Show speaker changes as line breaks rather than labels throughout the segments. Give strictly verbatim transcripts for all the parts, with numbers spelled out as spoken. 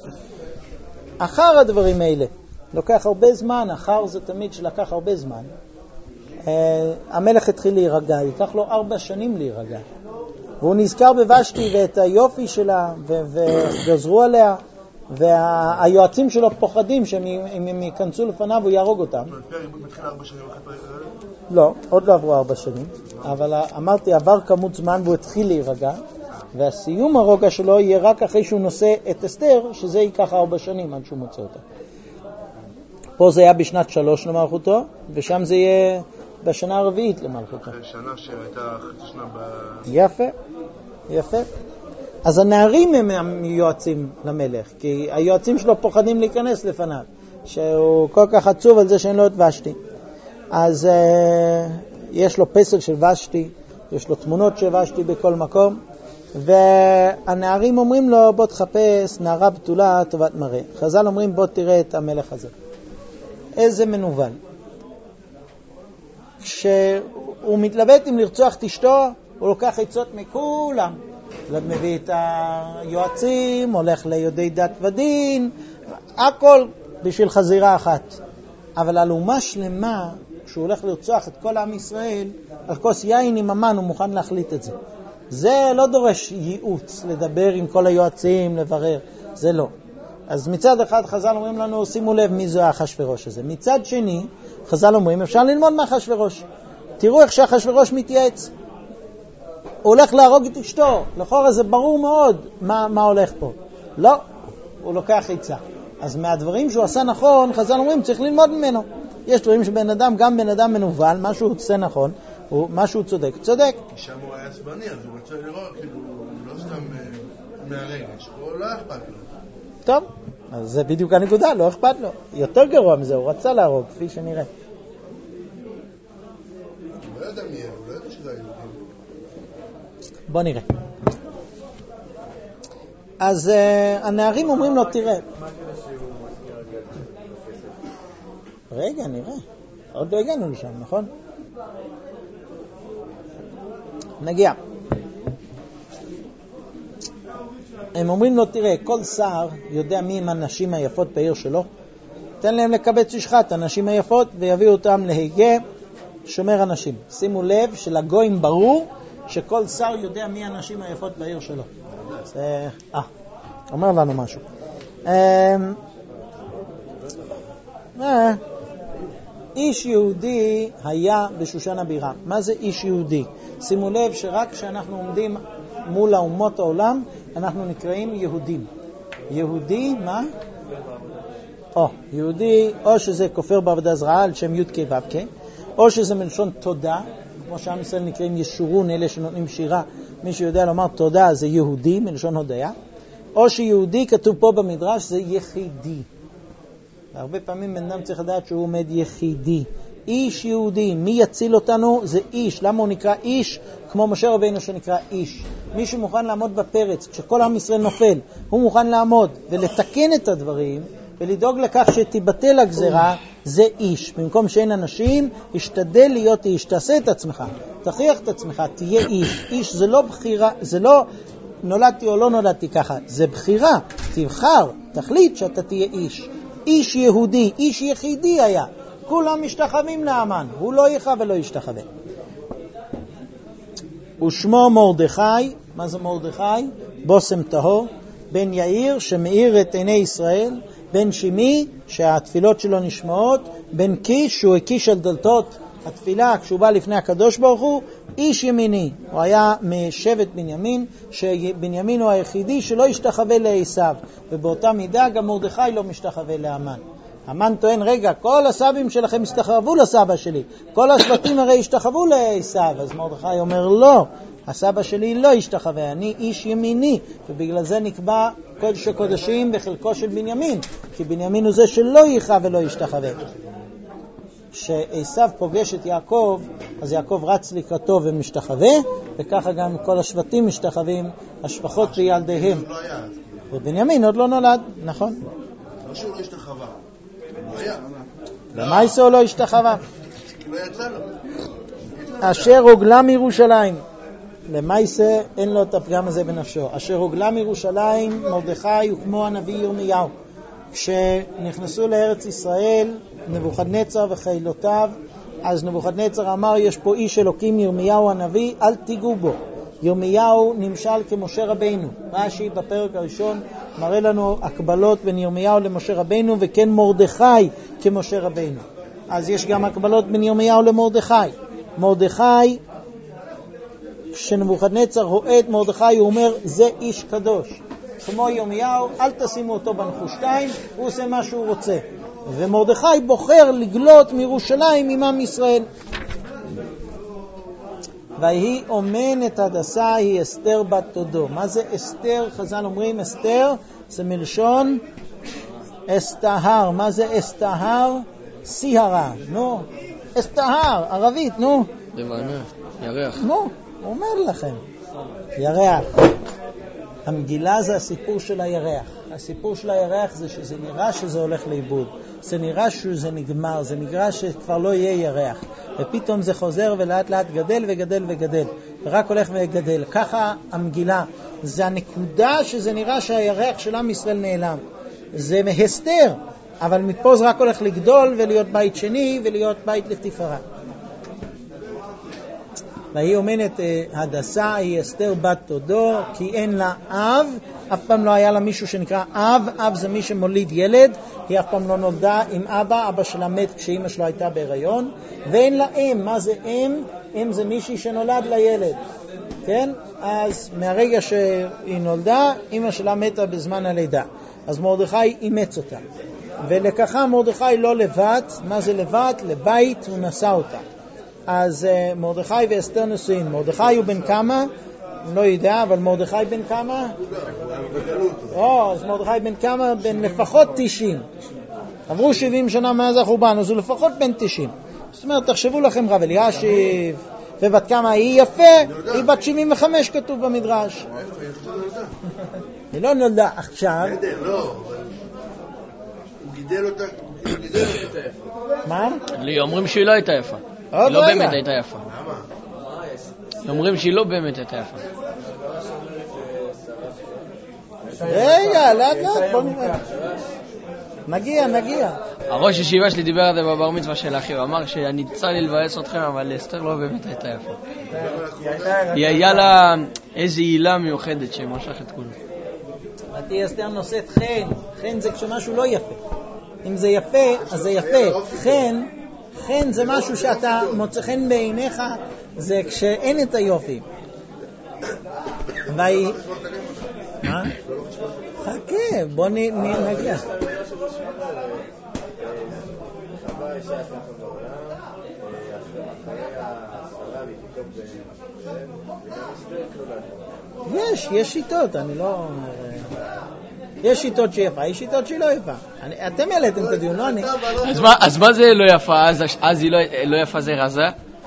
אחר הדברים האלה, לוקח הרבה זמן, אחר זה תמיד שלקח הרבה זמן. המלך התחיל להירגע, ייקח לו ארבע שנים להירגע. והוא נזכר בוושתי ואת היופי שלה, וגזרו עליה, והיועצים שלו פוחדים שאם הם ייכנסו לפניו הוא יהרוג אותם. לא, עוד לא עברו ארבע שנים, אבל אמרתי, עבר כמות זמן והוא התחיל להירגע, והסיום הרוגע שלו יהיה רק אחרי שהוא נושא את אסתר, שזה ייקח ארבע שנים עד שהוא מוצא אותה. פה זה היה בשנת שלוש למלכותו, ושם זה יהיה בשנה הרביעית למלכותו.
אחרי שנה שהייתה חצי שנה ב...
יפה, יפה. אז הנערים הם היועצים למלך, כי היועצים שלו פוחדים להיכנס לפניו, שהוא כל כך עצוב על זה שאין לו את ושתי. אז uh, יש לו פסל של ושתי, יש לו תמונות של ושתי בכל מקום, והנערים אומרים לו, בוא תחפש נערה בתולה טובת מראה. חז"ל אומרים, בוא תראה את המלך הזה. איזה מנוול. כשהוא מתלבט אם לרצוח את אשתו, הוא לוקח עצות מכולם. מביא את היועצים, הולך ליודעי דת ודין, הכל בשביל חזירה אחת. אבל על אומה שלמה, כשהוא הולך לרצוח את כל עם ישראל, על כוס יין עם המן הוא מוכן להחליט את זה. זה לא דורש ייעוץ, לדבר עם כל היועצים, לברר, זה לא. אז מצד אחד חז"ל אומרים לנו, שימו לב מי זה אחשוורוש הזה. מצד שני, חז"ל אומרים, אפשר ללמוד מאחשוורוש. תראו איך שאחשוורוש מתייעץ. הוא הולך להרוג את אשתו, לכאורה זה ברור מאוד מה, מה הולך פה. לא, הוא לוקח עצה. אז מהדברים שהוא עשה נכון, חז"ל אומרים, צריך ללמוד ממנו. יש דברים שבן אדם, גם בן אדם מנוול, מה שהוא עושה נכון, הוא, מה שהוא צודק, צודק.
כי שם הוא היה עצבני, אז הוא רצה לראות, כאילו, לא סתם מהרגש, הוא לא אכפת לו.
טוב, אז זה בדיוק הנקודה, לא אכפת לו. יותר גרוע מזה, הוא רצה להרוג, כפי שנראה.
הוא לא ידע מי, הוא לא ידע שזה היהודים.
בוא נראה. אז uh, הנערים אומרים לו, תראה. רגע, נראה. עוד לא הגענו לשם, נכון? נגיע. הם אומרים לו, תראה, כל שר יודע מי הם הנשים היפות בעיר שלו. תן להם לקבץ לשחת הנשים היפות ויביאו אותם להיגה שומר הנשים. שימו לב שלגויים ברור שכל שר יודע מי הנשים היפות בעיר שלו. זה, אה, אומר לנו משהו. אה, אה, איש יהודי היה בשושן הבירה. מה זה איש יהודי? שימו לב שרק כשאנחנו עומדים מול האומות העולם, אנחנו נקראים יהודים. יהודי, מה? או, יהודי, או שזה כופר בעבודה זרעה על שם י' כ' ו' כ', או שזה מלשון תודה, כמו שעם ישראל נקראים ישורון, אלה שנותנים שירה, מי שיודע לומר תודה זה יהודי, מלשון הודיה, או שיהודי כתוב פה במדרש זה יחידי. הרבה פעמים בן אדם צריך לדעת שהוא עומד יחידי. איש יהודי, מי יציל אותנו? זה איש. למה הוא נקרא איש? כמו משה רבינו שנקרא איש. מי שמוכן לעמוד בפרץ, כשכל עם ישראל נופל, הוא מוכן לעמוד ולתקן את הדברים, ולדאוג לכך שתיבטל הגזרה, זה איש. במקום שאין אנשים, השתדל להיות איש. תעשה את עצמך, תכריח את עצמך, תהיה איש. איש זה לא בחירה, זה לא נולדתי או לא נולדתי ככה, זה בחירה. תבחר, תחליט שאתה תהיה איש. איש יהודי, איש יחידי היה. כולם משתחווים לאמן, הוא לא יחא ולא ישתחווה. ושמו מרדכי, מה זה מרדכי? בוסם טהור, בן יאיר שמאיר את עיני ישראל, בן שימי שהתפילות שלו נשמעות, בן קיש שהוא הקיש על דלתות התפילה כשהוא בא לפני הקדוש ברוך הוא, איש ימיני. הוא היה משבט בנימין, שבנימין הוא היחידי שלא ישתחווה לעשיו, ובאותה מידה גם מרדכי לא משתחווה לאמן. המן טוען, רגע, כל הסבים שלכם השתחוו לסבא שלי, כל השבטים הרי השתחוו לעשיו. אז מרדכי אומר, לא, הסבא שלי לא השתחווה, אני איש ימיני, ובגלל זה נקבע קודש הקודשים בחלקו של בנימין, כי בנימין הוא זה שלא יחא ולא ישתחווה. שעשיו פוגש את יעקב, אז יעקב רץ לקראתו ומשתחווה, וככה גם כל השבטים משתחווים, השפחות וילדיהם. ובנימין עוד לא נולד, נכון?
לא שהוא לא השתחווה. לא היה.
למה יסו לא השתחווה?
כי לא יצא לו.
אשר הוגלה מירושלים. למעשה אין לו את הפגם הזה בנפשו. אשר הוגלה מירושלים מרדכי וכמו הנביא ירמיהו. כשנכנסו לארץ ישראל נבוכדנצר וחיילותיו, אז נבוכדנצר אמר יש פה איש אלוקים ירמיהו הנביא, אל תיגעו בו. ירמיהו נמשל כמשה רבינו. רש"י בפרק הראשון מראה לנו הקבלות בין ירמיהו למשה רבינו, וכן מרדכי כמשה רבינו. אז יש גם הקבלות בין ירמיהו למרדכי. מרדכי, כשנבוכדנצר רואה את מרדכי הוא אומר זה איש קדוש. כמו ירמיהו, אל תשימו אותו בנחושתיים, הוא עושה מה שהוא רוצה. ומרדכי בוחר לגלות מירושלים עם עם ישראל. והיא אומנת הדסה היא אסתר בת תודו. מה זה אסתר? חז"ל אומרים אסתר זה מלשון אסתהר. מה זה אסתהר? סיהרה. נו, אסתהר, ערבית, נו.
לבנה, ירח.
נו, הוא אומר לכם. ירח. המגילה זה הסיפור של הירח. הסיפור של הירח זה שזה נראה שזה הולך לאיבוד. זה נראה שזה נגמר, זה נראה שכבר לא יהיה ירח. ופתאום זה חוזר ולאט לאט גדל וגדל וגדל. ורק הולך וגדל. ככה המגילה. זה הנקודה שזה נראה שהירח של עם ישראל נעלם. זה מהסתר. אבל מפה זה רק הולך לגדול ולהיות בית שני ולהיות בית לתפארה. והיא אומנת הדסה היא אסתר בת תודו, כי אין לה אב, אף פעם לא היה לה מישהו שנקרא אב. אב זה מי שמוליד ילד. היא אף פעם לא נולדה עם אבא, אבא שלה מת כשאמא שלו הייתה בהיריון. ואין לה אם. מה זה אם? אם זה מישהי שנולד לילד, כן? אז מהרגע שהיא נולדה אמא שלה מתה בזמן הלידה, אז מרדכי אימץ אותה, ולקחה מרדכי לא לבד. מה זה לבד? לבית, הוא נשא אותה. אז uh, מרדכי ואסתר נשואים. מרדכי הוא בן כמה? לא יודע, אבל מרדכי בן כמה? או, אז מרדכי בן כמה? בן לפחות תשעים. עברו שבעים שנה מאז החורבן, אז הוא לפחות בן תשעים. זאת אומרת, תחשבו לכם רב אלישיב, ובת כמה היא יפה? היא בת שבעים וחמש כתוב במדרש. היא לא נולדה עכשיו.
לא, הוא גידל אותה, הוא גידל אותה.
מה?
לי אומרים שהיא לא הייתה יפה. היא לא באמת הייתה יפה. אומרים שהיא לא באמת הייתה יפה.
רגע, לאט לאט, בוא נראה. נגיע, נגיע.
הראש ישיבה שלי דיבר על זה בבר מצווה של אחי, הוא אמר שאני צר לי לבאס אתכם, אבל אסתר לא באמת הייתה יפה. היא היה לה איזו עילה מיוחדת שמשך את כולם.
אותי אסתר נושאת חן. חן זה כשמשהו לא יפה. אם זה יפה, אז זה יפה. חן, חן זה משהו שאתה מוצא חן בעיניך, זה כשאין את היופי. והיא... מה? חכה, בוא נגיע. יש, יש שיטות, אני לא... יש שיטות שיפה, יש שיטות שהיא לא יפה. אתם העליתם את הדיון, לא אני.
אז מה זה לא יפה? אז היא לא יפה זה רזה?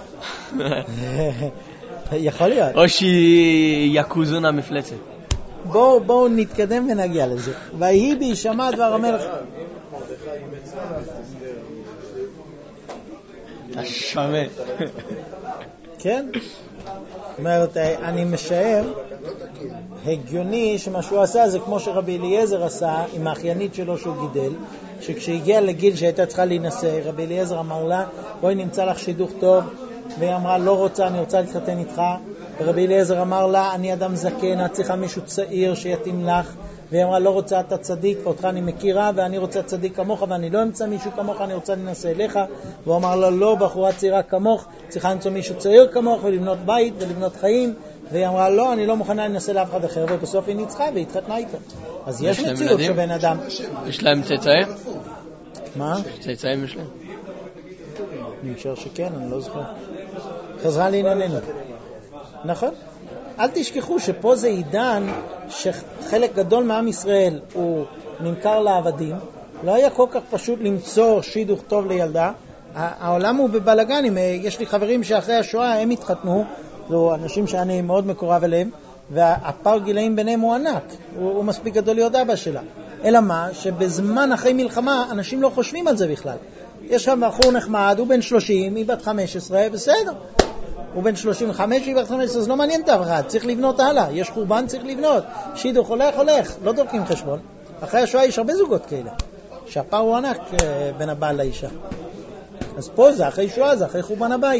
יכול להיות.
או שהיא יקוזון המפלצת.
בואו בואו נתקדם ונגיע לזה. ויהי בהישמע דבר המלך.
אתה שווה.
כן? זאת אומרת, אני משער, הגיוני שמה שהוא עשה זה כמו שרבי אליעזר עשה עם האחיינית שלו שהוא גידל, שכשהגיע לגיל שהייתה צריכה להינשא, רבי אליעזר אמר לה, בואי נמצא לך שידוך טוב, והיא אמרה, לא רוצה, אני רוצה להתחתן איתך. ורבי אליעזר אמר לה, אני אדם זקן, את צריכה מישהו צעיר שיתאים לך. והיא אמרה, לא רוצה, אתה צדיק, ואותך אני מכירה, ואני רוצה צדיק כמוך, ואני לא אמצא מישהו כמוך, אני רוצה להינשא אליך. והוא אמר לה, לא, בחורה צעירה כמוך, צריכה למצוא מישהו צעיר כמוך, ולבנות בית, ולבנות חיים. והיא אמרה, לא, אני לא מוכנה להינשא לאף אחד אחר, ובסוף היא ניצחה, והתחתנה איתו. אז יש מציאות שבין אדם.
יש להם צאצאים?
מה?
צאצאים יש להם?
אני חושב שכן, אני לא זוכר. חזרה לענייננו. נכון? אל תשכחו שפה זה עידן שחלק גדול מעם ישראל הוא נמכר לעבדים. לא היה כל כך פשוט למצוא שידוך טוב לילדה. העולם הוא בבלגנים. יש לי חברים שאחרי השואה הם התחתנו, זו אנשים שאני מאוד מקורב אליהם, והפער גילאים ביניהם הוא ענק. הוא, הוא מספיק גדול להיות אבא שלה. אלא מה? שבזמן אחרי מלחמה אנשים לא חושבים על זה בכלל. יש שם בחור נחמד, הוא בן שלושים, היא בת חמש עשרה, בסדר. הוא בן שלושים וחמש, היא בת חמש עשרה, אז לא מעניין את אף אחד, צריך לבנות הלאה, יש חורבן, צריך לבנות. שידוך הולך, הולך, לא דורקים חשבון. אחרי השואה יש הרבה זוגות כאלה, שהפער הוא ענק בין הבעל לאישה. אז פה זה אחרי שואה, זה אחרי חורבן הבית.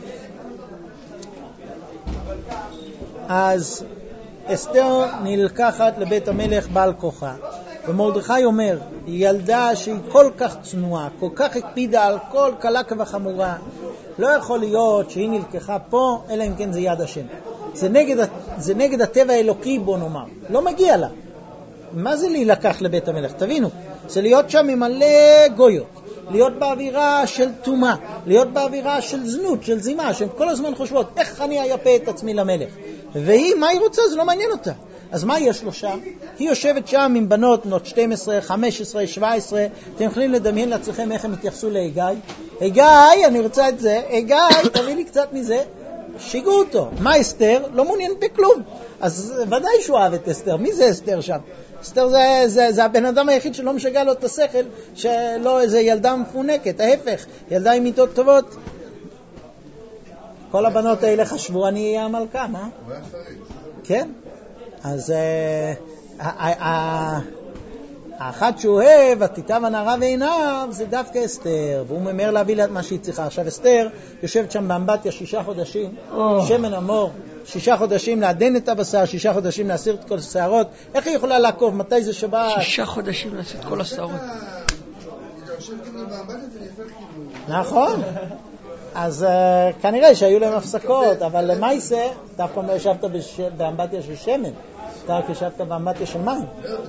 אז אסתר נלקחת לבית המלך בעל כוחה, ומרדכי אומר, היא ילדה שהיא כל כך צנועה, כל כך הקפידה על כל קלה כבחמורה, לא יכול להיות שהיא נלקחה פה, אלא אם כן זה יד השם. זה נגד, זה נגד הטבע האלוקי, בוא נאמר. לא מגיע לה. מה זה להילקח לבית המלך? תבינו, זה להיות שם עם מלא גויות, להיות באווירה של תומה, להיות באווירה של זנות, של זימה, שהן כל הזמן חושבות, איך אני אייפה את עצמי למלך? והיא, מה היא רוצה? זה לא מעניין אותה. אז מה יש לו שם? היא יושבת שם עם בנות, בנות שתים עשרה, חמש עשרה, שבע עשרה, אתם יכולים לדמיין לעצמכם איך הם התייחסו להיגי? היגי, אני רוצה את זה, היגי, תביא לי קצת מזה. שיגעו אותו. מה אסתר? לא מעוניין בכלום. אז ודאי שהוא אוהב את אסתר. מי זה אסתר שם? אסתר זה, זה, זה הבן אדם היחיד שלא משגע לו את השכל, שלא איזה ילדה מפונקת, ההפך, ילדה עם מיתות טובות. כל הבנות האלה חשבו, אני אהיה המלכה, מה? כן. אז האחת שהוא אוהב, התיתה והנערה ועיניו, זה דווקא אסתר, והוא ממהר להביא לה את מה שהיא צריכה. עכשיו אסתר יושבת שם באמבטיה שישה חודשים, שמן המור, שישה חודשים לעדן את הבשר, שישה חודשים להסיר את כל השערות. איך היא יכולה לעקוב? מתי זה שבת?
שישה חודשים להסיר את כל השערות.
נכון. אז uh, כנראה שהיו להם הפסקות, אבל למעשה, אתה אף פעם לא ישבת בש... באמבטיה של שמן, אתה רק ישבת באמבטיה של מים.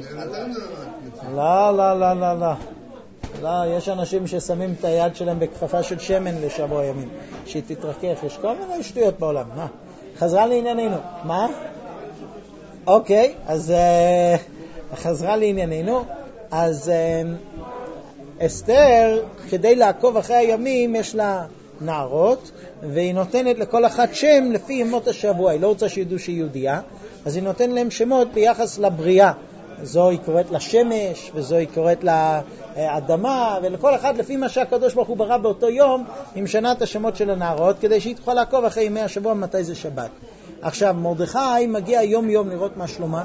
לא, לא, לא, לא, לא. לא, יש אנשים ששמים את היד שלהם בכפפה של שמן לשבוע ימים, שהיא תתרכך, יש כל מיני שטויות בעולם. מה? חזרה לענייננו. מה? אוקיי, אז uh, חזרה לענייננו, אז uh, אסתר, כדי לעקוב אחרי הימים, יש לה נערות, והיא נותנת לכל אחת שם לפי ימות השבוע. היא לא רוצה שידעו שהיא יהודייה, אז היא נותנת להם שמות ביחס לבריאה. זו היא קוראת לשמש, וזו היא קוראת לאדמה, ולכל אחד לפי מה שהקדוש ברוך הוא ברא באותו יום, היא משנה את השמות של הנערות, כדי שהיא תוכל לעקוב אחרי ימי השבוע מתי זה שבת. עכשיו, מרדכי מגיע יום יום לראות מה שלומה,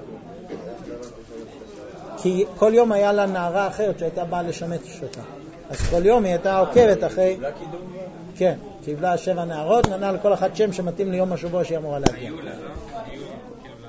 כי כל יום היה לה נערה אחרת שהייתה באה לשמש אותה. אז כל יום היא הייתה עוקבת אחרי... כן, קיבלה שבע נערות, נענה לכל אחת שם שמתאים ליום השבוע שהיא אמורה להגיע.